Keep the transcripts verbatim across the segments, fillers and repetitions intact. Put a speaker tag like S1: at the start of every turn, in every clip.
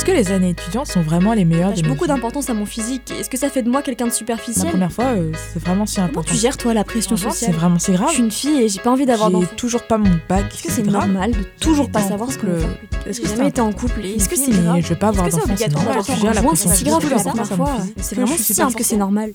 S1: que les années étudiantes sont vraiment les meilleures de
S2: J'ai
S1: nos
S2: beaucoup
S1: vies?
S2: d'importance à mon physique. Est-ce que ça fait de moi quelqu'un de
S1: La
S2: superficiel?
S1: première fois, euh, c'est vraiment si
S2: Comment
S1: important.
S2: tu gères toi la pression
S1: Franchement,
S2: sociale?
S1: c'est vraiment c'est grave.
S2: Je suis une fille et j'ai pas envie d'avoir
S1: J'ai
S2: d'enfants.
S1: toujours pas mon bac.
S2: Est-ce que c'est
S1: grave.
S2: normal de toujours pas
S1: été en
S2: savoir ce qu'on
S1: couple,
S2: va faire plus tard?
S1: est-ce que
S2: J'ai
S1: c'est
S2: jamais
S1: un-
S2: été en couple et est-ce que c'est
S1: Mais
S2: grave?
S1: je veux pas avoir
S2: Est-ce que c'est
S1: d'enfants, c'est
S2: obligatoire
S1: normal.
S2: d'avoir
S1: Tu gères la
S2: ton conjoint?
S1: pression
S2: C'est si grave que
S1: sociale,
S2: ça
S1: ça me
S2: parfois.
S1: physique.
S2: C'est
S1: Que
S2: vraiment
S1: je suis
S2: si simple
S1: pas
S2: que c'est normal.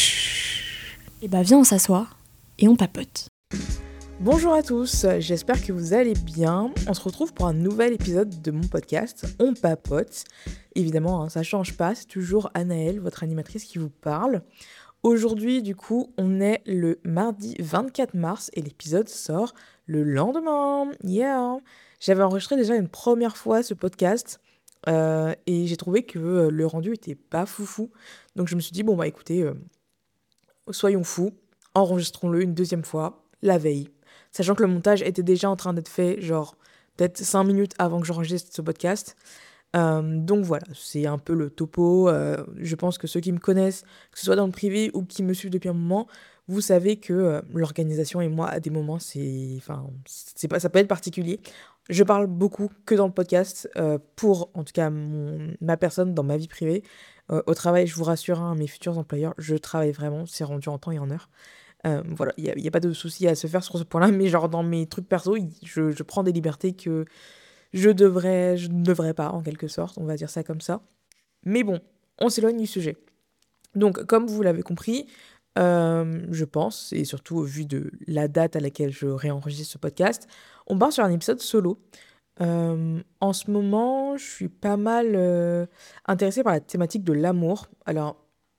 S2: Et bah viens on s'assoit et on papote.
S1: Bonjour à tous, j'espère que vous allez bien. On se retrouve pour un nouvel épisode de mon podcast, On Papote. Évidemment, hein, ça change pas, c'est toujours Anaëlle, votre animatrice, qui vous parle. Aujourd'hui, du coup, on est le mardi vingt-quatre mars et l'épisode sort le lendemain. Yeah! J'avais enregistré déjà une première fois ce podcast euh, et j'ai trouvé que euh, le rendu était pas foufou. Donc je me suis dit, bon bah écoutez, euh, soyons fous, enregistrons-le une deuxième fois, la veille. Sachant que le montage était déjà en train d'être fait, genre peut-être cinq minutes avant que j'enregistre ce podcast. Euh, donc voilà, c'est un peu le topo. Euh, je pense que ceux qui me connaissent, que ce soit dans le privé ou qui me suivent depuis un moment, vous savez que euh, l'organisation et moi, à des moments, c'est, enfin, c'est pas, ça peut être particulier. Je parle beaucoup que dans le podcast euh, pour, en tout cas, mon, ma personne dans ma vie privée. Euh, au travail, je vous rassure, hein, mes futurs employeurs, je travaille vraiment, c'est rendu en temps et en heure. Euh, voilà, il n'y a, y a pas de souci à se faire sur ce point-là, mais genre dans mes trucs perso, y- je, je prends des libertés que je devrais, je ne devrais pas, en quelque sorte, on va dire ça comme ça. Mais bon, on s'éloigne du sujet. Donc, comme vous l'avez compris, euh, je pense, et surtout au vu de la date à laquelle je réenregistre ce podcast, on part sur un épisode solo. Euh, en ce moment, je suis pas mal euh, intéressée par la thématique de l'amour. Alors,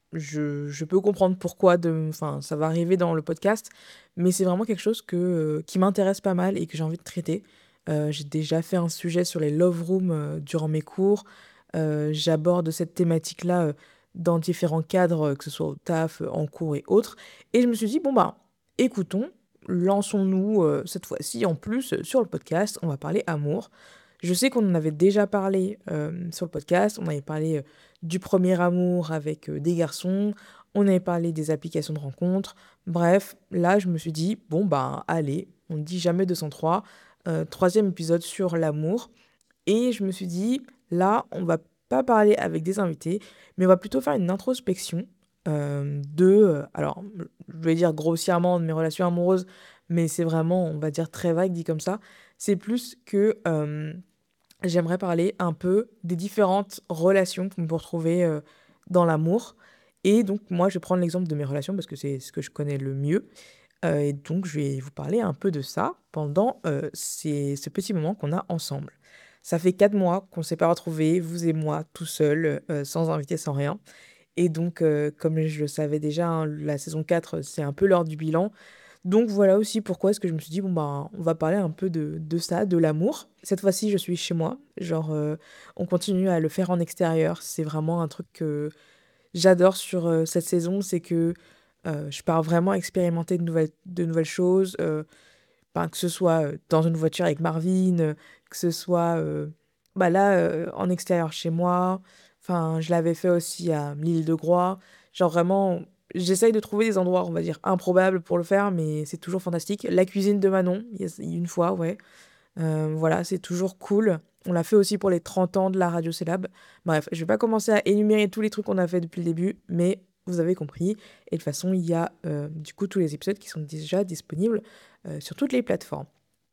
S1: je, je peux comprendre pourquoi, de, enfin, ça va arriver dans le podcast, mais c'est vraiment quelque chose que, euh, qui m'intéresse pas mal et que j'ai envie de traiter. Euh, j'ai déjà fait un sujet sur les love rooms euh, durant mes cours. Euh, j'aborde cette thématique-là euh, dans différents cadres, euh, que ce soit au taf, euh, en cours et autres. Et je me suis dit, bon bah, écoutons, lançons-nous euh, cette fois-ci en plus euh, sur le podcast, on va parler amour. Je sais qu'on en avait déjà parlé euh, sur le podcast, on avait parlé euh, du premier amour avec euh, des garçons, on avait parlé des applications de rencontres. Bref, là je me suis dit, bon bah allez, on ne dit jamais deux cent trois, euh, troisième épisode sur l'amour. Et je me suis dit, là on va pas parler avec des invités, mais on va plutôt faire une introspection euh, de, euh, alors je vais dire grossièrement de mes relations amoureuses, mais c'est vraiment, on va dire très vague dit comme ça. C'est plus que euh, j'aimerais parler un peu des différentes relations qu'on peut retrouver euh, dans l'amour. Et donc, moi, je vais prendre l'exemple de mes relations parce que c'est ce que je connais le mieux. Euh, et donc, je vais vous parler un peu de ça pendant euh, ces, ce petit moment qu'on a ensemble. Ça fait quatre mois qu'on ne s'est pas retrouvés, vous et moi, tout seuls, euh, sans invité, sans rien. Et donc, euh, comme je le savais déjà, hein, la saison quatre, c'est un peu l'heure du bilan. Donc voilà aussi pourquoi est-ce que je me suis dit, bon bah, on va parler un peu de, de ça, de l'amour. Cette fois-ci, je suis chez moi. Genre, euh, on continue à le faire en extérieur. C'est vraiment un truc que j'adore sur euh, cette saison, c'est que euh, je pars vraiment expérimenter de nouvelles, de nouvelles choses. Euh, ben, que ce soit euh, dans une voiture avec Marvin, euh, que ce soit euh, bah là, euh, en extérieur chez moi. Enfin, je l'avais fait aussi à l'île de Groix. Genre vraiment, j'essaye de trouver des endroits, on va dire, improbables pour le faire, mais c'est toujours fantastique. La cuisine de Manon, il y a- une fois, ouais. Euh, voilà, c'est toujours cool. On l'a fait aussi pour les trente ans de la Radio Célab. Bref, je vais pas commencer à énumérer tous les trucs qu'on a fait depuis le début, mais vous avez compris. Et de toute façon, il y a euh, du coup tous les épisodes qui sont déjà disponibles euh, sur toutes les plateformes.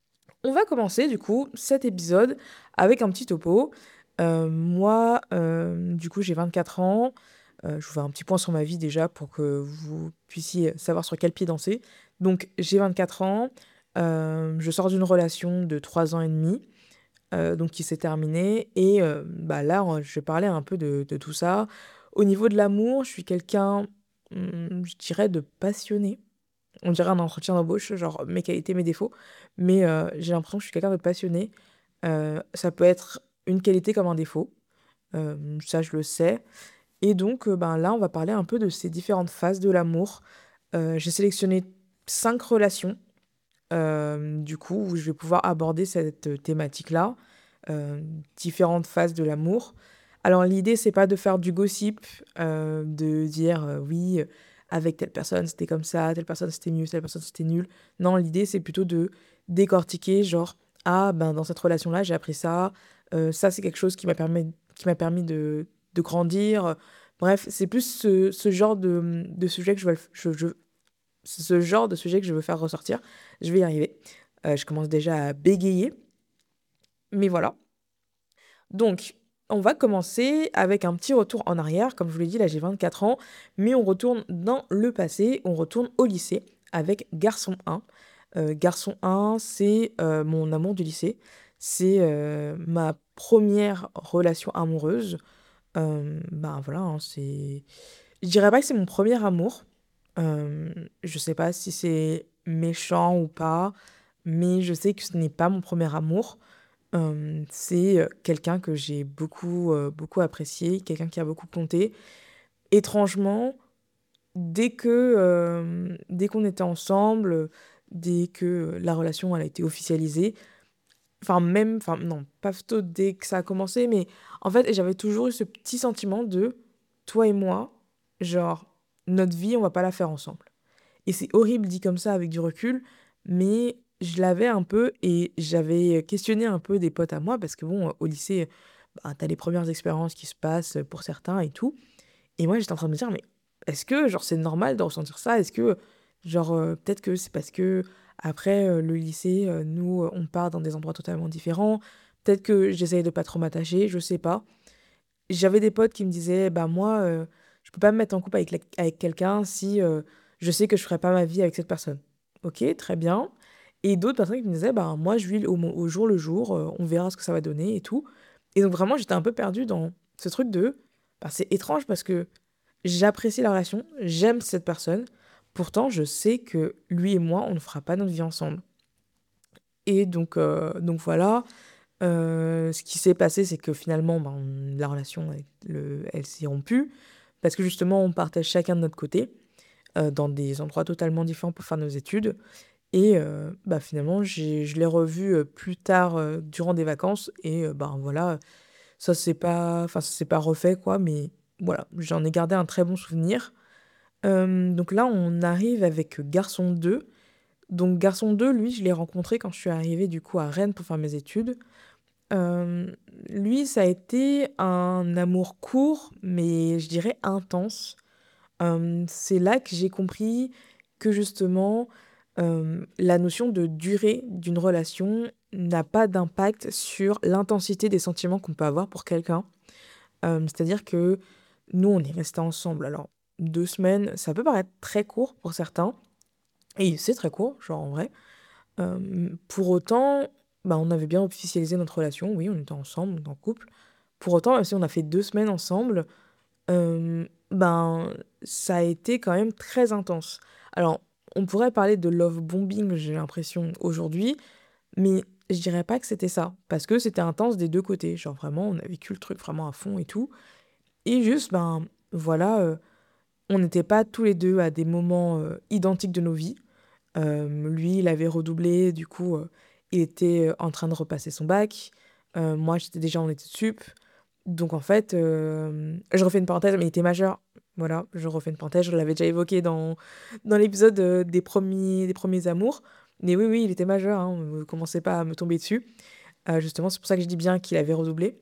S1: On va commencer du coup cet épisode avec un petit topo. Euh, moi, euh, du coup, j'ai vingt-quatre ans. Euh, je vous fais un petit point sur ma vie déjà pour que vous puissiez savoir sur quel pied danser. Donc, j'ai vingt-quatre ans. Euh, je sors d'une relation de trois ans et demi, euh, donc qui s'est terminée. Et euh, bah là, on- je vais parler un peu de, de tout ça. Au niveau de l'amour, je suis quelqu'un, hum, je dirais, de passionné. On dirait un entretien d'embauche, genre mes qualités, mes défauts. Mais euh, j'ai l'impression que je suis quelqu'un de passionné. Euh, ça peut être une qualité comme un défaut. Euh, ça, je le sais. Et donc, euh, ben, là, on va parler un peu de ces différentes phases de l'amour. Euh, j'ai sélectionné cinq relations, euh, du coup, où je vais pouvoir aborder cette euh, thématique-là, euh, différentes phases de l'amour. Alors, l'idée, c'est pas de faire du gossip, euh, de dire euh, oui, euh, avec telle personne c'était comme ça, telle personne c'était mieux, telle personne c'était nul. Non, l'idée, c'est plutôt de décortiquer, genre, ah, ben, dans cette relation-là, j'ai appris ça, euh, ça, c'est quelque chose qui m'a permis, qui m'a permis de, de grandir. Bref, c'est plus ce, ce genre de, de sujet que je veux, je, je- ce genre de sujet que je veux faire ressortir. Je vais y arriver. Euh, je commence déjà à bégayer, mais voilà. Donc, on va commencer avec un petit retour en arrière. Comme je vous l'ai dit, là j'ai vingt-quatre ans, mais on retourne dans le passé, on retourne au lycée avec Garçon un. Euh, Garçon un, c'est euh, mon amour du lycée. C'est euh, ma première relation amoureuse. Euh, ben voilà, hein, c'est... Je dirais pas que c'est mon premier amour. Euh, je sais pas si c'est méchant ou pas, mais je sais que ce n'est pas mon premier amour. Euh, c'est euh, quelqu'un que j'ai beaucoup, euh, beaucoup apprécié, quelqu'un qui a beaucoup compté. Étrangement, dès que, euh, dès qu'on était ensemble, dès que la relation elle a été officialisée, enfin même, enfin non, pas plutôt dès que ça a commencé, mais en fait j'avais toujours eu ce petit sentiment de toi et moi, genre notre vie on va pas la faire ensemble. Et c'est horrible dit comme ça avec du recul, mais je l'avais un peu et j'avais questionné un peu des potes à moi parce que bon, au lycée, bah, t'as les premières expériences qui se passent pour certains et tout. Et moi, j'étais en train de me dire, mais est-ce que genre c'est normal de ressentir ça? Est-ce que genre euh, peut-être que c'est parce que après euh, le lycée, euh, nous euh, on part dans des endroits totalement différents. Peut-être que j'essaye de pas trop m'attacher, je sais pas. J'avais des potes qui me disaient, bah moi, euh, je peux pas me mettre en couple avec, la- avec quelqu'un si euh, je sais que je ferai pas ma vie avec cette personne. Ok, très bien. Et d'autres personnes qui me disaient, bah moi, je vis au, mo- au jour le jour, euh, on verra ce que ça va donner et tout. Et donc vraiment, j'étais un peu perdue dans ce truc de, bah, c'est étrange parce que j'apprécie la relation, j'aime cette personne, pourtant je sais que lui et moi, on ne fera pas notre vie ensemble. Et donc, euh, donc voilà. Euh, ce qui s'est passé, c'est que finalement, ben, la relation, elle, le- elle s'est rompue, parce que justement, on partait chacun de notre côté, euh, dans des endroits totalement différents pour faire nos études. Et euh, bah, finalement, j'ai, je l'ai revu euh, plus tard, euh, durant des vacances, et euh, ben voilà, ça c'est pas, enfin, ça s'est pas refait, quoi, mais voilà, j'en ai gardé un très bon souvenir. Euh, donc là, on arrive avec Garçon deux. Donc Garçon deux, lui, je l'ai rencontré quand je suis arrivée du coup à Rennes pour faire mes études. Euh, Lui, ça a été un amour court, mais je dirais intense. Euh, c'est là que j'ai compris que justement, euh, la notion de durée d'une relation n'a pas d'impact sur l'intensité des sentiments qu'on peut avoir pour quelqu'un. Euh, c'est-à-dire que nous, on est restés ensemble. Alors, deux semaines, ça peut paraître très court pour certains, et c'est très court, genre en vrai. Euh, pour autant, bah, on avait bien officialisé notre relation, oui, on était ensemble, on était en couple. Pour autant, même si on a fait deux semaines ensemble, euh, ben, ça a été quand même très intense. Alors, on pourrait parler de love bombing, j'ai l'impression, aujourd'hui, mais je dirais pas que c'était ça, parce que c'était intense des deux côtés. Genre vraiment, on a vécu le truc vraiment à fond et tout. Et juste, ben, voilà, euh, on n'était pas tous les deux à des moments euh, identiques de nos vies. Euh, lui, il avait redoublé, du coup, euh, il était euh, en train de repasser son bac. Euh, moi, j'étais déjà en études sup. Donc, en fait, euh, je refais une parenthèse, mais il était majeur. Voilà, je refais une parenthèse, je l'avais déjà évoqué dans, dans l'épisode euh, des premiers, des premiers amours. Mais oui, oui, il était majeur, hein, ne commencez pas à me tomber dessus. Euh, justement, c'est pour ça que je dis bien qu'il avait redoublé.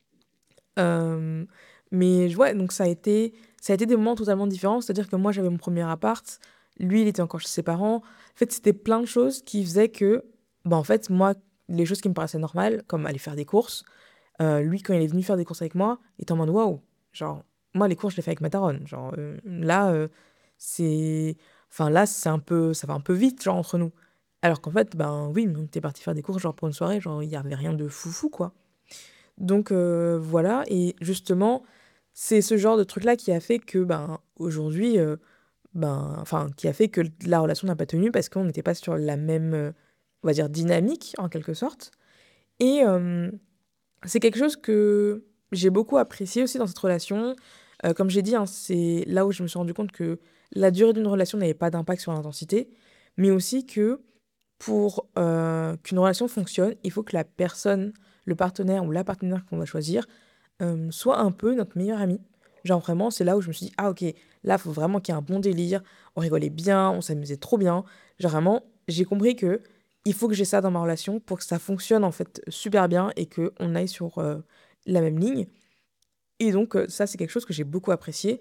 S1: Euh, mais ouais, donc ça a été, ça a été des moments totalement différents. C'est-à-dire que moi, j'avais mon premier appart. Lui, il était encore chez ses parents. En fait, c'était plein de choses qui faisaient que, bah, en fait, moi, les choses qui me paraissaient normales, comme aller faire des courses, euh, lui, quand il est venu faire des courses avec moi, il était en mode waouh. Genre, moi, les courses, je les fais avec ma daronne. Genre, euh, là, euh, c'est. Enfin, là, c'est un peu. Ça va un peu vite, genre, entre nous. Alors qu'en fait, ben oui, on était parti faire des courses, genre, pour une soirée, genre, il y avait rien de foufou, quoi. Donc euh, voilà, et justement, c'est ce genre de truc-là qui a fait que, ben, aujourd'hui, euh, ben, enfin, qui a fait que la relation n'a pas tenu parce qu'on n'était pas sur la même, euh, on va dire, dynamique, en quelque sorte. Et euh, c'est quelque chose que j'ai beaucoup apprécié aussi dans cette relation. Euh, comme j'ai dit, hein, c'est là où je me suis rendu compte que la durée d'une relation n'avait pas d'impact sur l'intensité, mais aussi que pour euh, qu'une relation fonctionne, il faut que la personne, le partenaire ou la partenaire qu'on va choisir, euh, soit un peu notre meilleur ami. Genre vraiment, c'est là où je me suis dit, ah ok, là, il faut vraiment qu'il y ait un bon délire, on rigolait bien, on s'amusait trop bien. Genre vraiment, j'ai compris que il faut que j'ai ça dans ma relation pour que ça fonctionne en fait super bien et que on aille sur euh, la même ligne. Et donc, euh, ça, c'est quelque chose que j'ai beaucoup apprécié.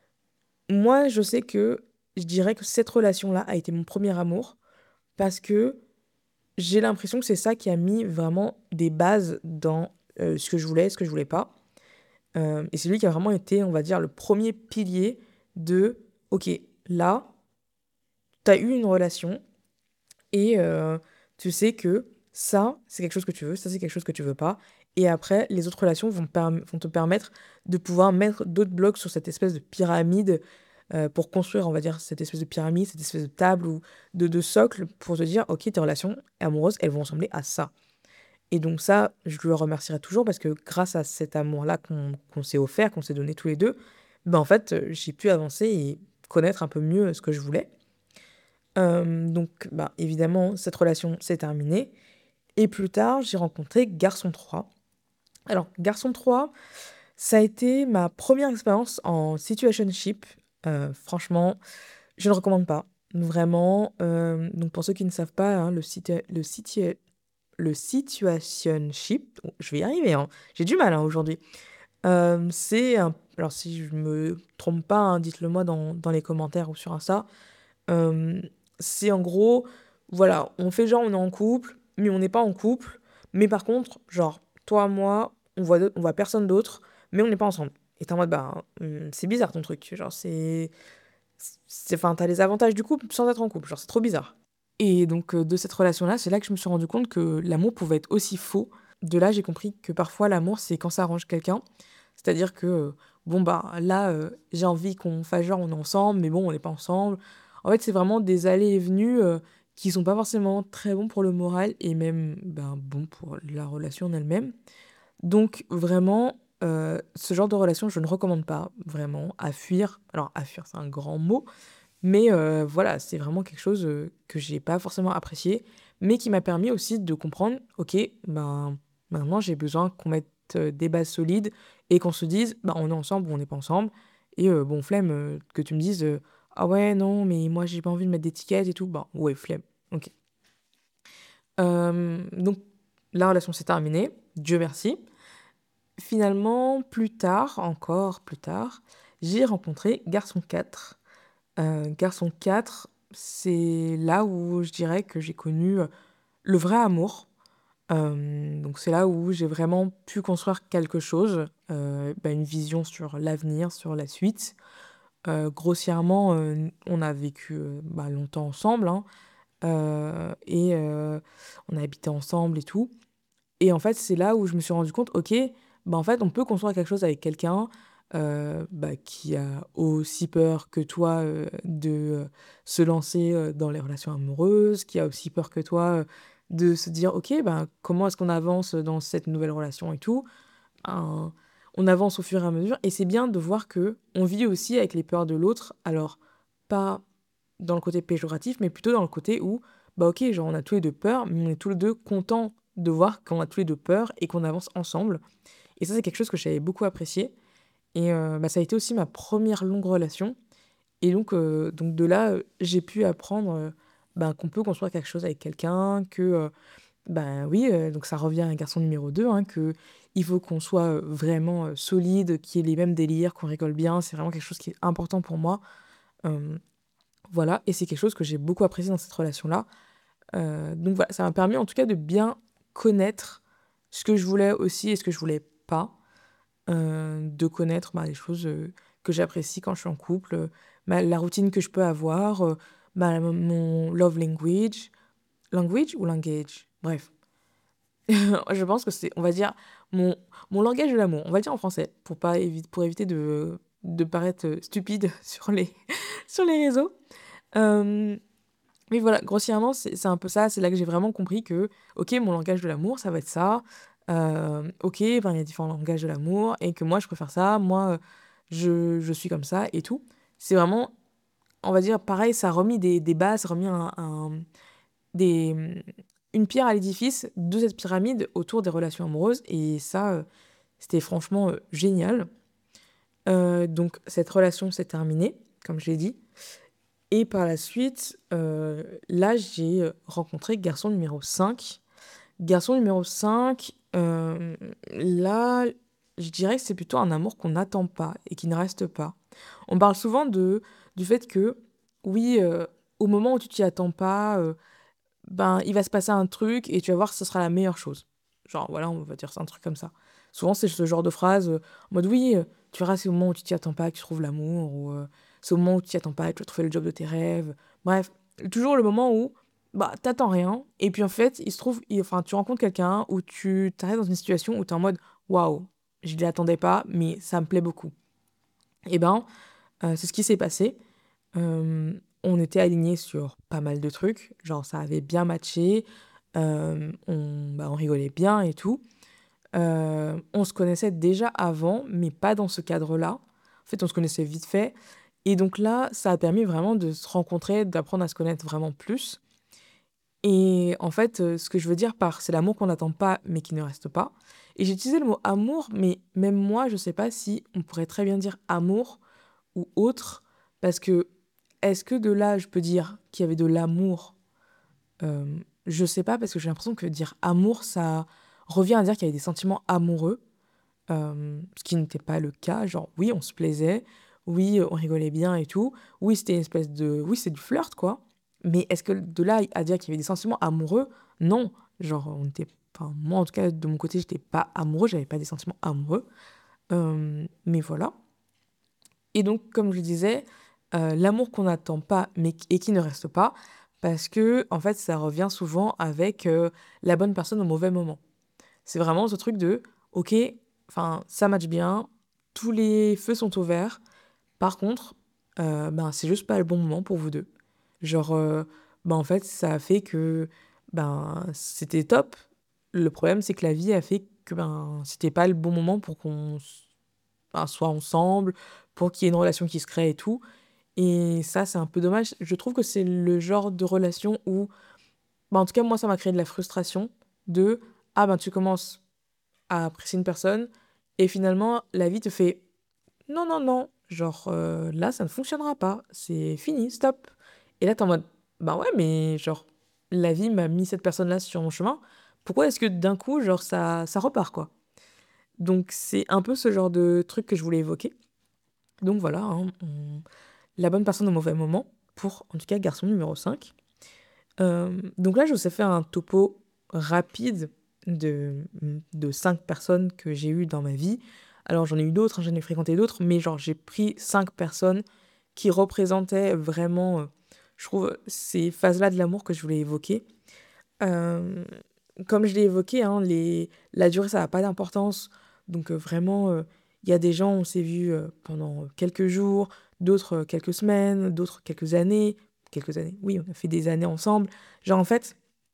S1: Moi, je sais que je dirais que cette relation-là a été mon premier amour parce que j'ai l'impression que c'est ça qui a mis vraiment des bases dans euh, ce que je voulais, ce que je voulais pas. Euh, et c'est lui qui a vraiment été, on va dire, le premier pilier de, ok, là, tu as eu une relation et euh, tu sais que ça, c'est quelque chose que tu veux, ça, c'est quelque chose que tu veux pas. Et après, les autres relations vont, perm- vont te permettre de pouvoir mettre d'autres blocs sur cette espèce de pyramide euh, pour construire, on va dire, cette espèce de pyramide, cette espèce de table ou de, de socle pour te dire, ok, tes relations amoureuses, elles vont ressembler à ça. Et donc ça, je le remercierai toujours parce que grâce à cet amour-là qu'on qu'on s'est offert, qu'on s'est donné tous les deux, ben en fait, euh, j'ai pu avancer et connaître un peu mieux ce que je voulais. Euh, donc, bah, évidemment, cette relation s'est terminée. Et plus tard, j'ai rencontré Garçon trois. Alors, Garçon trois, ça a été ma première expérience en situationship. Euh, franchement, je ne recommande pas. Vraiment. Euh, donc, pour ceux qui ne savent pas, hein, le, situa- le, situa- le situationship, oh, je vais y arriver, hein, j'ai du mal hein, aujourd'hui. Euh, c'est un... Alors, si je me trompe pas, hein, dites-le moi dans, dans les commentaires ou sur Insta. Euh, c'est en gros, voilà, on fait genre on est en couple, mais on n'est pas en couple. Mais par contre, genre, toi, moi, on voit, on voit personne d'autre, mais on n'est pas ensemble. Et t'es en mode, bah, hum, c'est bizarre ton truc. Genre, c'est. c'est- Enfin, t'as les avantages du couple sans être en couple. Genre, c'est trop bizarre. Et donc, euh, de cette relation-là, c'est là que je me suis rendu compte que l'amour pouvait être aussi faux. De là, j'ai compris que parfois, l'amour, c'est quand ça arrange quelqu'un. C'est-à-dire que, euh, bon, bah, là, euh, j'ai envie qu'on fasse genre on est ensemble, mais bon, on n'est pas ensemble. En fait, c'est vraiment des allées et venues euh, qui sont pas forcément très bons pour le moral et même ben, bons pour la relation en elle-même. Donc, vraiment, euh, ce genre de relation, je ne recommande pas vraiment à fuir. Alors, à fuir, c'est un grand mot, mais euh, voilà, c'est vraiment quelque chose euh, que j'ai pas forcément apprécié, mais qui m'a permis aussi de comprendre, ok, ben maintenant j'ai besoin qu'on mette euh, des bases solides et qu'on se dise, ben on est ensemble ou on n'est pas ensemble. Et euh, bon, flemme euh, que tu me dises, euh, ah ouais, non, mais moi j'ai pas envie de mettre d'étiquette et tout. Ben ouais, flemme. Ok. Euh, donc la relation s'est terminée, Dieu merci. Finalement, plus tard, encore plus tard, j'ai rencontré Garçon quatre. Euh, Garçon quatre, c'est là où je dirais que j'ai connu euh, le vrai amour. Euh, donc c'est là où j'ai vraiment pu construire quelque chose, euh, bah, une vision sur l'avenir, sur la suite. Euh, grossièrement, euh, on a vécu euh, bah, longtemps ensemble, hein, euh, et euh, on a habité ensemble et tout. Et en fait, c'est là où je me suis rendu compte, ok, bah en fait, on peut construire quelque chose avec quelqu'un euh, bah, qui a aussi peur que toi euh, de euh, se lancer euh, dans les relations amoureuses, qui a aussi peur que toi euh, de se dire, ok, bah, comment est-ce qu'on avance dans cette nouvelle relation et tout. Un- on avance au fur et à mesure, et c'est bien de voir que on vit aussi avec les peurs de l'autre, alors pas dans le côté péjoratif, mais plutôt dans le côté où, bah ok, genre on a tous les deux peur, mais on est tous les deux contents de voir qu'on a tous les deux peur et qu'on avance ensemble. Et ça, c'est quelque chose que j'avais beaucoup apprécié. Et euh, bah, ça a été aussi ma première longue relation. Et donc, euh, donc de là, euh, j'ai pu apprendre euh, bah, qu'on peut construire quelque chose avec quelqu'un, que, euh, bah oui, euh, donc ça revient à un garçon numéro deux, hein, que il faut qu'on soit euh, vraiment euh, solide, qu'il y ait les mêmes délires, qu'on rigole bien. C'est vraiment quelque chose qui est important pour moi. Euh, voilà, et c'est quelque chose que j'ai beaucoup apprécié dans cette relation-là. Euh, donc voilà, ça m'a permis en tout cas de bien connaître ce que je voulais aussi et ce que je voulais pas, euh, de connaître bah, les choses euh, que j'apprécie quand je suis en couple, euh, ma- la routine que je peux avoir, euh, bah, mon love language, language ou langage, bref. Je pense que c'est, on va dire, mon, mon langage de l'amour, on va le dire en français, pour, pas évi- pour éviter de, de paraître euh, stupide sur les, sur les réseaux. Euh, mais voilà, grossièrement, c'est c'est un peu ça. C'est là que j'ai vraiment compris que, ok, mon langage de l'amour, ça va être ça. Euh, ok, ben, il y a différents langages de l'amour et que moi, je préfère ça. Moi, euh, je, je suis comme ça et tout. C'est vraiment, on va dire, pareil, ça a remis des, des bases, ça a remis un, un- des, une pierre à l'édifice de cette pyramide autour des relations amoureuses. Et ça, euh, c'était franchement euh, génial. Euh, donc, cette relation s'est terminée, comme je l'ai dit. Et par la suite, euh, là, j'ai euh, rencontré garçon numéro cinq. Garçon numéro cinq, euh, là, je dirais que c'est plutôt un amour qu'on n'attend pas et qui ne reste pas. On parle souvent de, du fait que, oui, euh, au moment où tu t'y attends pas, euh, ben, il va se passer un truc et tu vas voir que ce sera la meilleure chose. Genre, voilà, on va dire c'est un truc comme ça. Souvent, c'est ce genre de phrase euh, en mode, oui, euh, tu verras, c'est au moment où tu t'y attends pas que tu trouves l'amour, ou euh, c'est au moment où tu t'y attends pas que tu vas trouver le job de tes rêves. Bref, toujours le moment où, bah, t'attends rien, et puis en fait, il se trouve, il- enfin, tu rencontres quelqu'un où tu t'arrives dans une situation où t'es en mode, waouh, je ne l'attendais pas, mais ça me plaît beaucoup. Et ben, euh, c'est ce qui s'est passé. Euh, on était alignés sur pas mal de trucs, genre ça avait bien matché, euh, on, bah, on rigolait bien et tout. Euh, on se connaissait déjà avant, mais pas dans ce cadre-là. En fait, on se connaissait vite fait. Et donc là, ça a permis vraiment de se rencontrer, d'apprendre à se connaître vraiment plus. Et en fait, euh, ce que je veux dire par c'est l'amour qu'on n'attend pas, mais qui ne reste pas. Et j'ai utilisé le mot amour, mais même moi, je sais pas si on pourrait très bien dire amour ou autre, parce que est-ce que de là, je peux dire qu'il y avait de l'amour? Euh, je sais pas, parce que j'ai l'impression que dire amour, ça revient à dire qu'il y avait des sentiments amoureux, euh, ce qui n'était pas le cas. Genre, oui, on se plaisait, oui, on rigolait bien et tout, oui, c'était une espèce de... Oui, c'est du flirt, quoi. Mais est-ce que de là à dire qu'il y avait des sentiments amoureux? Non. Genre, on était... Enfin, moi, en tout cas, de mon côté, j'étais pas amoureux, j'avais pas des sentiments amoureux. Euh, mais voilà. Et donc, comme je le disais, euh, l'amour qu'on n'attend pas mais qui- et qui ne reste pas, parce que en fait, ça revient souvent avec euh, la bonne personne au mauvais moment. C'est vraiment ce truc de, ok, enfin, ça match bien, tous les feux sont au vert. Par contre, euh, ben, c'est juste pas le bon moment pour vous deux. Genre, euh, ben, en fait, ça a fait que ben, c'était top. Le problème, c'est que la vie a fait que ben, c'était pas le bon moment pour qu'on s- ben, soit ensemble, pour qu'il y ait une relation qui se crée et tout. Et ça, c'est un peu dommage. Je trouve que c'est le genre de relation où, ben, en tout cas, moi, ça m'a créé de la frustration de, ah ben, tu commences à apprécier une personne et finalement, la vie te fait, non, non, non, genre, euh, là, ça ne fonctionnera pas, c'est fini, stop. Et là, t'es en mode, bah ouais, mais genre, la vie m'a mis cette personne-là sur mon chemin, pourquoi est-ce que d'un coup, genre, ça, ça repart, quoi? Donc, c'est un peu ce genre de truc que je voulais évoquer. Donc voilà, hein, on- la bonne personne au mauvais moment, pour, en tout cas, garçon numéro cinq. Euh, donc là, je vous ai fait un topo rapide de, de cinq personnes que j'ai eues dans ma vie. Alors j'en ai eu d'autres, hein, j'en ai fréquenté d'autres, mais genre j'ai pris cinq personnes qui représentaient vraiment, euh, je trouve, ces phases-là de l'amour que je voulais évoquer. Euh, Comme je l'ai évoqué, hein, les... la durée, ça n'a pas d'importance. Donc euh, vraiment, euh, il y a des gens, on s'est vus euh, pendant quelques jours, d'autres euh, quelques semaines, d'autres quelques années. Quelques années, oui, on a fait des années ensemble. Genre en fait,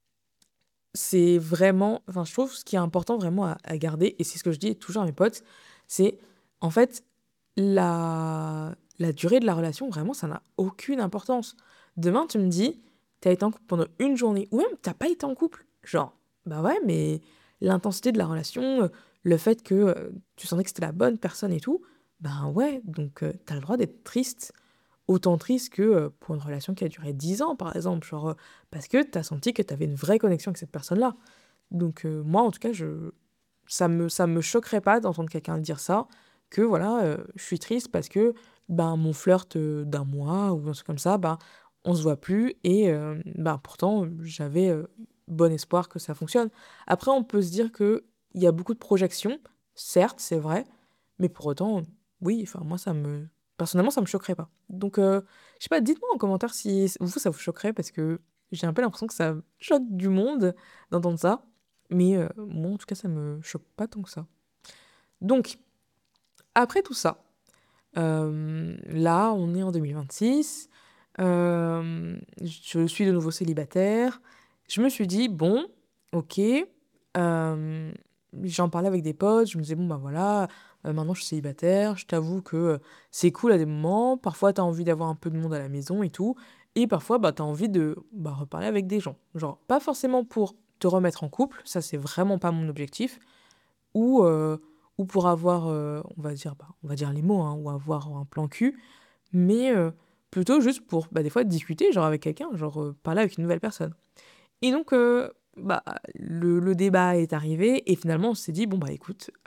S1: c'est vraiment, enfin je trouve ce qui est important vraiment à, à garder, et c'est ce que je dis toujours à mes potes, c'est en fait la, la durée de la relation, vraiment, ça n'a aucune importance. Demain, tu me dis, t'as été en couple pendant une journée, ou même t'as pas été en couple. Genre, bah ouais, mais l'intensité de la relation, euh, le fait que euh, tu sentais que c'était la bonne personne et tout, bah ouais, donc euh, t'as le droit d'être triste, autant triste que euh, pour une relation qui a duré dix ans, par exemple, genre, euh, parce que t'as senti que t'avais une vraie connexion avec cette personne-là. Donc euh, moi, en tout cas, je, ça me, ça me choquerait pas d'entendre quelqu'un dire ça, que voilà, euh, je suis triste parce que ben, mon flirt euh, d'un mois ou un truc comme ça, ben, on se voit plus et euh, ben, pourtant j'avais euh, bon espoir que ça fonctionne. Après, on peut se dire que il y a beaucoup de projections, certes, c'est vrai, mais pour autant, oui, enfin moi ça me personnellement ça me choquerait pas. Donc euh, je sais pas, dites-moi en commentaire si vous ça vous choquerait parce que j'ai un peu l'impression que ça choque du monde d'entendre ça. Mais euh, moi, en tout cas, ça me choque pas tant que ça. Donc, après tout ça, euh, là, on est en deux mille vingt-six. euh, je suis de nouveau célibataire. Je me suis dit, bon, ok. euh, J'en parlais avec des potes. Je me disais, bon, bah voilà, euh, maintenant je suis célibataire. Je t'avoue que euh, c'est cool à des moments. Parfois, t'as envie d'avoir un peu de monde à la maison et tout. Et parfois, bah, t'as envie de bah, reparler avec des gens. Genre, pas forcément pour te remettre en couple. Ça, c'est vraiment pas mon objectif ou, euh, ou pour avoir, euh, on va dire, bah, on va dire les mots, hein, ou avoir un plan cul, mais euh, plutôt juste pour, bah, des fois, discuter, genre avec quelqu'un, genre euh, parler avec une nouvelle personne. Et donc, euh, bah, le, le débat est arrivé, et finalement, on s'est dit, bon, bah écoute, euh,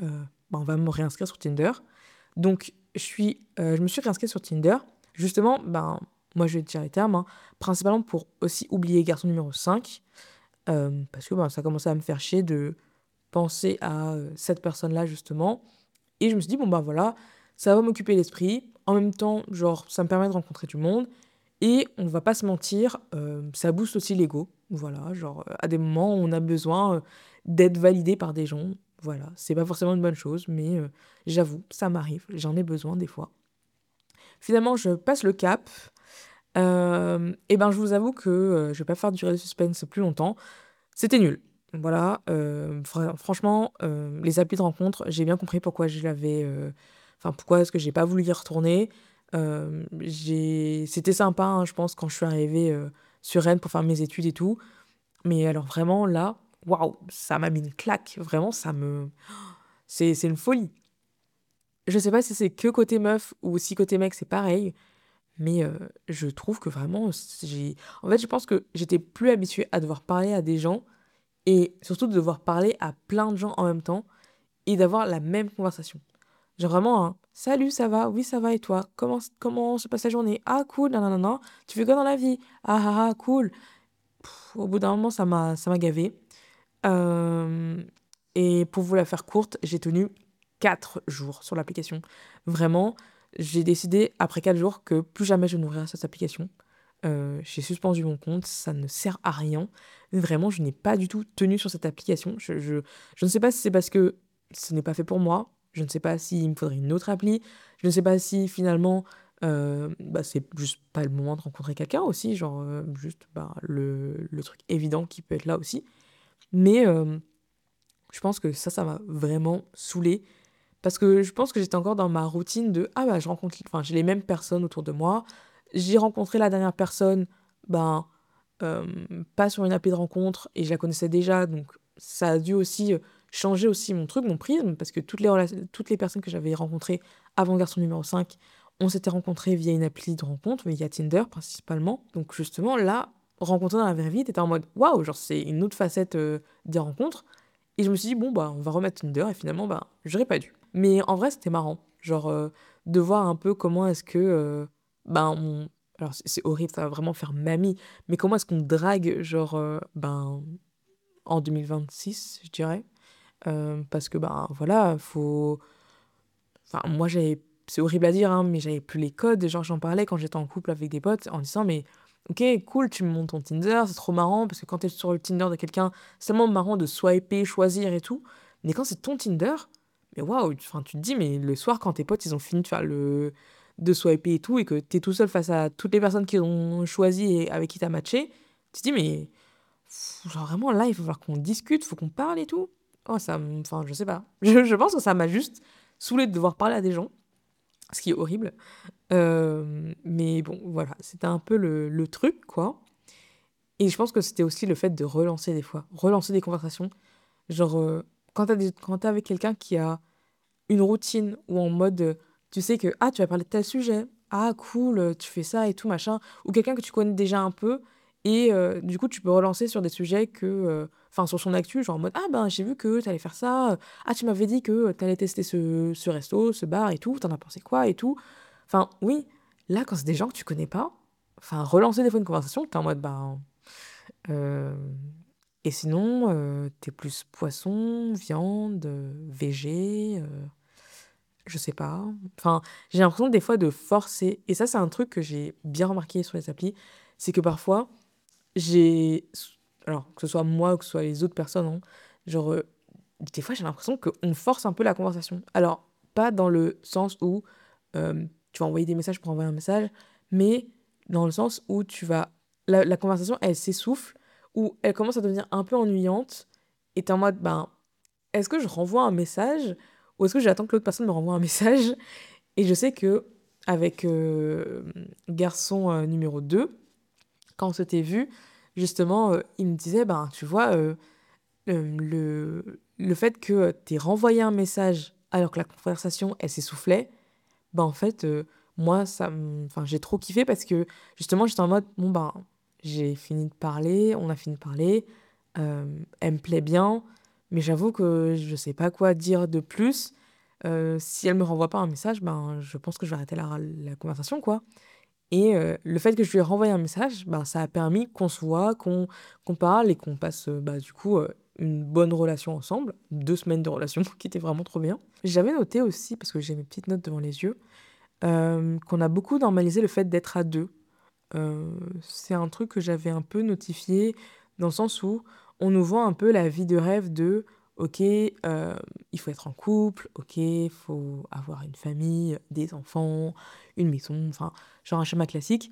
S1: bah, on va me réinscrire sur Tinder. Donc, je, suis, euh, je me suis réinscrite sur Tinder. Justement, ben, moi, je vais te dire les termes, hein, principalement pour aussi oublier garçon numéro cinq, euh, parce que ben, ça commençait à me faire chier de penser à euh, cette personne-là, justement. Et je me suis dit, bon, ben voilà, ça va m'occuper l'esprit. En même temps, genre, ça me permet de rencontrer du monde. Et on va pas se mentir, euh, ça booste aussi l'ego. Voilà, genre, euh, à des moments, on a besoin euh, d'être validé par des gens. Voilà, c'est pas forcément une bonne chose, mais euh, j'avoue, ça m'arrive, j'en ai besoin des fois. Finalement, je passe le cap. Euh, et ben, je vous avoue que euh, je vais pas faire durer le suspense plus longtemps. C'était nul. Voilà, euh, fr- franchement, euh, les applis de rencontre, j'ai bien compris pourquoi je l'avais. euh, Enfin, pourquoi est-ce que j'ai pas voulu y retourner. Euh, j'ai... C'était sympa, hein, je pense, quand je suis arrivée euh, sur Rennes pour faire mes études et tout. Mais alors, vraiment, là, waouh, ça m'a mis une claque. Vraiment, ça me. C'est, c'est une folie. Je sais pas si c'est que côté meuf ou si côté mec, c'est pareil. Mais euh, je trouve que vraiment, j'ai. En fait, je pense que j'étais plus habituée à devoir parler à des gens et surtout de devoir parler à plein de gens en même temps et d'avoir la même conversation. Genre vraiment, hein, salut, ça va? Oui, ça va, et toi? Comment, comment se passe la journée? Ah, cool, non, non, non, non. Tu fais quoi dans la vie? Ah, ah, ah, cool. Pff, au bout d'un moment, ça m'a, ça m'a gavé. Euh, et pour vous la faire courte, j'ai tenu quatre jours sur l'application. Vraiment, j'ai décidé après quatre jours que plus jamais je n'ouvrirai cette application. Euh, j'ai suspendu mon compte, ça ne sert à rien. Vraiment, je n'ai pas du tout tenu sur cette application. Je, je, je ne sais pas si c'est parce que ce n'est pas fait pour moi. Je ne sais pas s'il me faudrait une autre appli. Je ne sais pas si finalement, euh, bah, c'est juste pas le moment de rencontrer quelqu'un aussi. Genre, euh, juste bah, le, le truc évident qui peut être là aussi. Mais euh, je pense que ça, ça m'a vraiment saoulée. Parce que je pense que j'étais encore dans ma routine de ah bah je rencontre, enfin j'ai les mêmes personnes autour de moi. J'ai rencontré la dernière personne, ben euh, pas sur une appli de rencontre et je la connaissais déjà, donc ça a dû aussi euh, changer aussi mon truc, mon prisme, parce que toutes les relations, toutes les personnes que j'avais rencontrées avant garçon numéro cinq, on s'était rencontrés via une appli de rencontre, via Tinder principalement. Donc justement là, rencontrer dans la vraie vie, t'étais en mode waouh, genre c'est une autre facette euh, des rencontres. Et je me suis dit, bon, bah, on va remettre Tinder, et finalement, bah, j'aurais pas dû. Mais en vrai, c'était marrant. Genre, euh, de voir un peu comment est-ce que. Euh, ben, on- Alors, c'est c'est horrible, ça va vraiment faire mamie. Mais comment est-ce qu'on drague, genre, euh, ben, en deux mille vingt-six, je dirais. Euh, parce que, ben, voilà, faut. Enfin, moi, j'avais. C'est horrible à dire, hein, mais j'avais plus les codes. Genre, j'en parlais quand j'étais en couple avec des potes en disant, mais. Ok, cool, tu me montes ton Tinder, c'est trop marrant, parce que quand t'es sur le Tinder de quelqu'un, c'est tellement marrant de swiper, choisir et tout. Mais quand c'est ton Tinder, mais waouh, enfin, tu te dis, mais le soir, quand tes potes, ils ont fini de faire le... de swiper et tout, et que t'es tout seul face à toutes les personnes qui ont choisi et avec qui t'as matché, tu te dis, mais pff, genre vraiment, là, il faut falloir qu'on discute, faut qu'on parle et tout. Oh, ça me... Enfin, je sais pas. Je, je pense que ça m'a juste saoulé de devoir parler à des gens, ce qui est horrible. Euh, mais bon, voilà, c'était un peu le, le truc, quoi. Et je pense que c'était aussi le fait de relancer des fois, relancer des conversations. Genre, euh, quand t'as des... quand t'es avec quelqu'un qui a une routine ou en mode, euh, tu sais que, ah, tu vas parler de tel sujet, ah, cool, euh, tu fais ça et tout, machin, ou quelqu'un que tu connais déjà un peu, et euh, du coup, tu peux relancer sur des sujets que, euh, enfin, sur son actu, genre en mode, ah, ben, j'ai vu que t'allais faire ça, euh, ah, tu m'avais dit que t'allais tester ce, ce resto, ce bar et tout, t'en as pensé quoi et tout. Enfin, oui, là, quand c'est des gens que tu connais pas, enfin, relancer des fois une conversation, t'es en mode, ben, euh, et sinon, euh, t'es plus poisson, viande, euh, végé, euh, je sais pas. Enfin, j'ai l'impression des fois de forcer. Et ça, c'est un truc que j'ai bien remarqué sur les applis. C'est que parfois, j'ai. Alors, que ce soit moi ou que ce soit les autres personnes, hein, genre, euh, des fois, j'ai l'impression qu'on force un peu la conversation. Alors, pas dans le sens où euh, tu vas envoyer des messages pour envoyer un message, mais dans le sens où tu vas. La, la conversation, elle s'essouffle, ou elle commence à devenir un peu ennuyante, et t'es en mode, ben, est-ce que je renvoie un message ou est-ce que j'attends que l'autre personne me renvoie un message? Et je sais que avec euh, garçon euh, numéro deux, quand on s'était vu, justement, euh, il me disait, ben, tu vois, euh, euh, le, le fait que tu aies renvoyé un message alors que la conversation, elle s'essoufflait, ben, en fait, euh, moi, ça, me- enfin, j'ai trop kiffé parce que, justement, j'étais en mode, bon, ben, j'ai fini de parler, on a fini de parler, euh, elle me plaît bien, mais j'avoue que je sais pas quoi dire de plus. Heu, si elle me renvoie pas un message, ben, je pense que je vais arrêter la la conversation, quoi. Et heu, le fait que je lui ai renvoyé un message, ben, ça a permis qu'on se voit, qu'on qu'on parle et qu'on passe, heu, bah, du coup, heu, une bonne relation ensemble. deux semaines de relation qui étaient vraiment trop bien. J'avais noté aussi, parce que j'ai mes petites notes devant les yeux, hem, qu'on a beaucoup normalisé le fait d'être à deux. Heu, c'est un truc que j'avais un peu notifié dans le sens où on nous vend un peu la vie de rêve de: «OK, hem, il faut être en couple, OK, il faut avoir une famille, des enfants, une maison», enfin, genre un schéma classique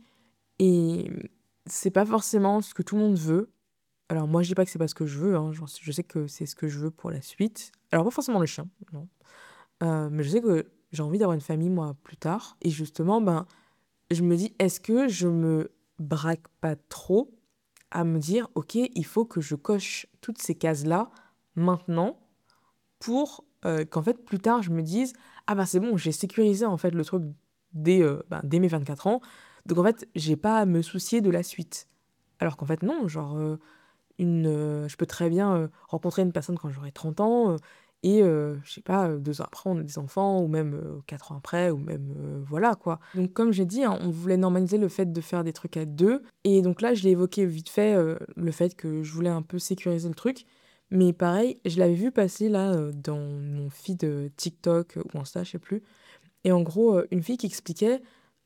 S1: et mmh, c'est pas forcément ce que tout le monde veut. Alors moi, je dis pas que c'est pas ce que je veux, hein, j'en je sais que c'est ce que je veux pour la suite. Alors pas forcément le chien, non, heu, mais je sais que j'ai envie d'avoir une famille moi plus tard et justement, ben, je me dis: «Est-ce que je me braque pas trop à me dire: "OK, il faut que je coche toutes ces cases-là maintenant"» pour, heu, qu'en fait plus tard je me dise: «Ah bah, c'est bon, j'ai sécurisé en fait le truc dès, heu, bah, dès mes vingt-quatre ans, donc en fait j'ai pas à me soucier de la suite». Alors qu'en fait non, genre, heu, une, heu, je peux très bien, heu, rencontrer une personne quand j'aurai trente ans, heu et heu, je sais pas, heu, deux ans après on a des enfants ou même, heu, quatre ans après ou même, heu, voilà quoi. Donc comme j'ai dit, hein, on voulait normaliser le fait de faire des trucs à deux et donc là je l'ai évoqué vite fait, heu, le fait que je voulais un peu sécuriser le truc. Mais pareil, je l'avais vu passer là, heu, dans mon feed, heu, TikTok ou Insta, je sais plus et en gros, heu, une fille qui expliquait,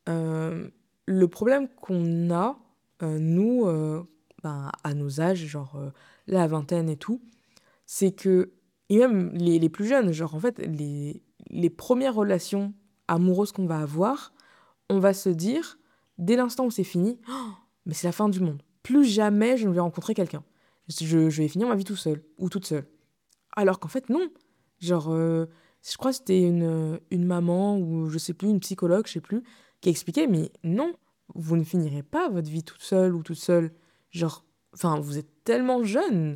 S1: hem, le problème qu'on a, heu, nous, heu, ben, à nos âges, genre, heu, la vingtaine et tout, c'est que et même les les plus jeunes, genre, en fait, les les premières relations amoureuses qu'on va avoir, on va se dire, dès l'instant où c'est fini: «Oh, mais c'est la fin du monde. Plus jamais je ne vais rencontrer quelqu'un. Je je vais finir ma vie tout seul ou toute seule». Alors qu'en fait non. Genre, heu, je crois que c'était une, heu, une maman ou je sais plus, une psychologue, je sais plus, qui expliquait: «Mais non, vous ne finirez pas votre vie toute seule ou toute seule. Genre, enfin, vous êtes tellement jeune,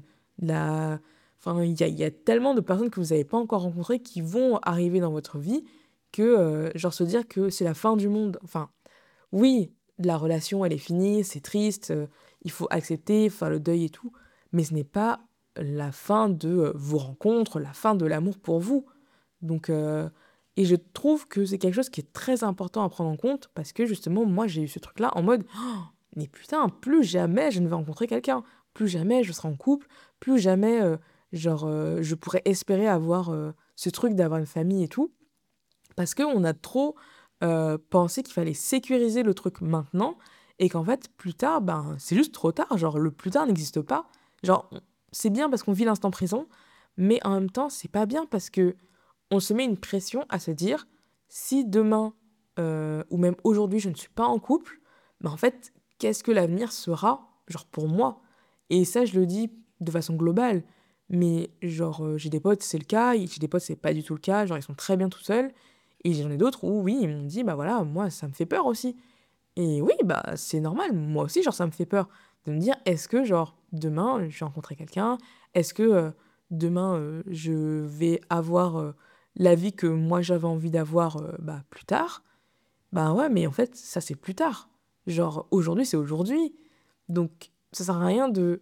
S1: la enfin, il y a il y a tellement de personnes que vous avez pas encore rencontrées qui vont arriver dans votre vie que, heu, genre se dire que c'est la fin du monde». Enfin, oui, la relation, elle est finie, c'est triste, heu, il faut accepter, faire le deuil et tout, mais ce n'est pas la fin de, heu, vos rencontres, la fin de l'amour pour vous. Donc heu et je trouve que c'est quelque chose qui est très important à prendre en compte parce que justement, moi, j'ai eu ce truc-là en mode: «Oh, mais putain, plus jamais je ne vais rencontrer quelqu'un, plus jamais je serai en couple, plus jamais, heu, genre, heu, je pourrais espérer avoir, heu, ce truc d'avoir une famille et tout». Parce qu'on a trop, heu, pensé qu'il fallait sécuriser le truc maintenant et qu'en fait, plus tard, ben, c'est juste trop tard. Genre, le plus tard n'existe pas. Genre, on c'est bien parce qu'on vit l'instant présent, mais en même temps, c'est pas bien parce que on se met une pression à se dire: «Si demain, heu, ou même aujourd'hui, je ne suis pas en couple, ben, en fait, qu'est-ce que l'avenir sera, genre, pour moi?» Et ça, je le dis de façon globale, mais genre, heu, j'ai des potes, c'est le cas, et j'ai des potes, c'est pas du tout le cas, genre, ils sont très bien tout seuls et j'en ai d'autres où oui, ils m'ont dit: «Bah, voilà, moi, ça me fait peur aussi». Et oui, bah, c'est normal, moi aussi, genre, ça me fait peur de me dire: «Est-ce que, genre, demain, je vais rencontrer quelqu'un? Est-ce que, heu, demain, heu, je vais avoir, heu, la vie que moi j'avais envie d'avoir, heu, bah, plus tard?» Bah, ouais, mais en fait, ça, c'est plus tard. Genre, aujourd'hui, c'est aujourd'hui. Donc ça sert à rien de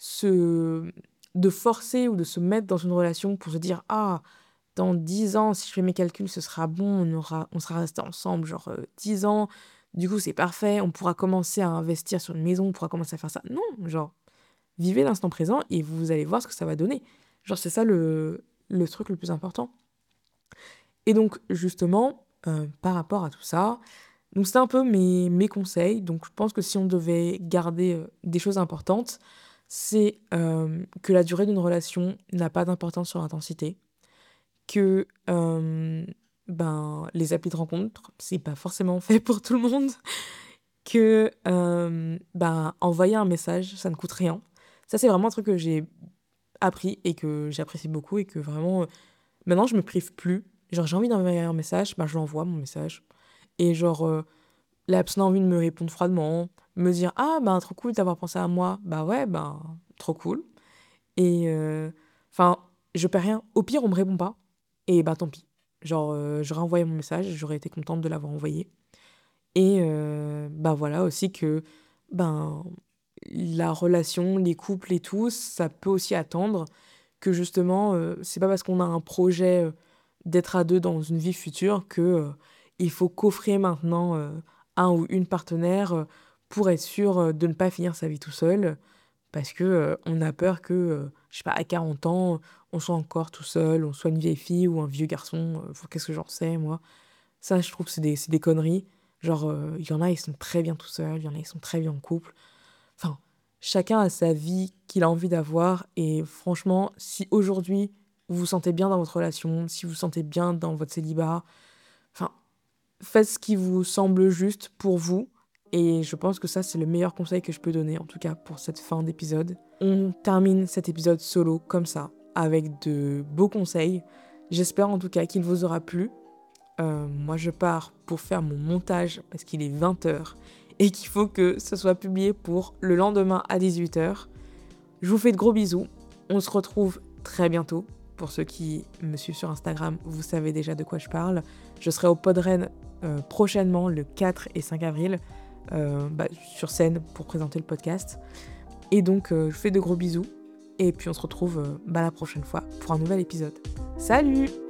S1: se de forcer ou de se mettre dans une relation pour se dire: «Ah, dans dix ans, si je fais mes calculs, ce sera bon, on aura on sera restés ensemble, genre, heu, dix ans, du coup, c'est parfait, on pourra commencer à investir sur une maison, on pourra commencer à faire ça». Non, genre, vivez l'instant présent et vous allez voir ce que ça va donner. Genre, c'est ça le le truc le plus important. Et donc justement, heu, par rapport à tout ça, donc c'est un peu mes mes conseils. Donc je pense que si on devait garder, heu, des choses importantes, c'est, hem, que la durée d'une relation n'a pas d'importance sur l'intensité, que, hem, ben, les applis de rencontre, c'est pas forcément fait pour tout le monde, que, hem, ben, envoyer un message, ça ne coûte rien. Ça, c'est vraiment un truc que j'ai appris et que j'apprécie beaucoup et que vraiment, heu, maintenant je me prive plus. Genre j'ai envie d'envoyer un message, bah, je l'envoie mon message et genre, heu, la personne a envie de me répondre froidement, me dire: «Ah, ben, trop cool d'avoir pensé à moi». Bah, ouais, ben, trop cool et heu, enfin, je perds rien. Au pire, on me répond pas et bah, tant pis. Genre, heu, j'aurais envoyé mon message, j'aurais été contente de l'avoir envoyé et heu, bah, voilà aussi que, ben, la relation, les couples et tout, ça peut aussi attendre, que justement, heu, c'est pas parce qu'on a un projet, d'être à deux dans une vie future que euh, il faut coffrer maintenant euh, un ou une partenaire euh, pour être sûr euh, de ne pas finir sa vie tout seul. Parce que euh, on a peur que, euh, je sais pas, à quarante ans, on soit encore tout seul, on soit une vieille fille ou un vieux garçon. euh, Enfin, qu'est-ce que j'en sais, moi. Ça, je trouve que c'est des, c'est des conneries. Genre, euh, il y en a, ils sont très bien tout seuls, il y en a, ils sont très bien en couple. Enfin, chacun a sa vie qu'il a envie d'avoir. Et franchement, si aujourd'hui, vous vous sentez bien dans votre relation, si vous vous sentez bien dans votre célibat, enfin, faites ce qui vous semble juste pour vous. Et je pense que ça, c'est le meilleur conseil que je peux donner, en tout cas pour cette fin d'épisode. On termine cet épisode solo comme ça, avec de beaux conseils. J'espère en tout cas qu'il vous aura plu. Euh, moi, je pars pour faire mon montage parce qu'il est vingt heures et qu'il faut que ce soit publié pour le lendemain à dix-huit heures. Je vous fais de gros bisous. On se retrouve très bientôt. Pour ceux qui me suivent sur Instagram, vous savez déjà de quoi je parle. Je serai au Podren euh, prochainement, le quatre et cinq avril, euh, bah, sur scène pour présenter le podcast. Et donc, euh, je vous fais de gros bisous. Et puis, on se retrouve euh, bah, la prochaine fois pour un nouvel épisode. Salut!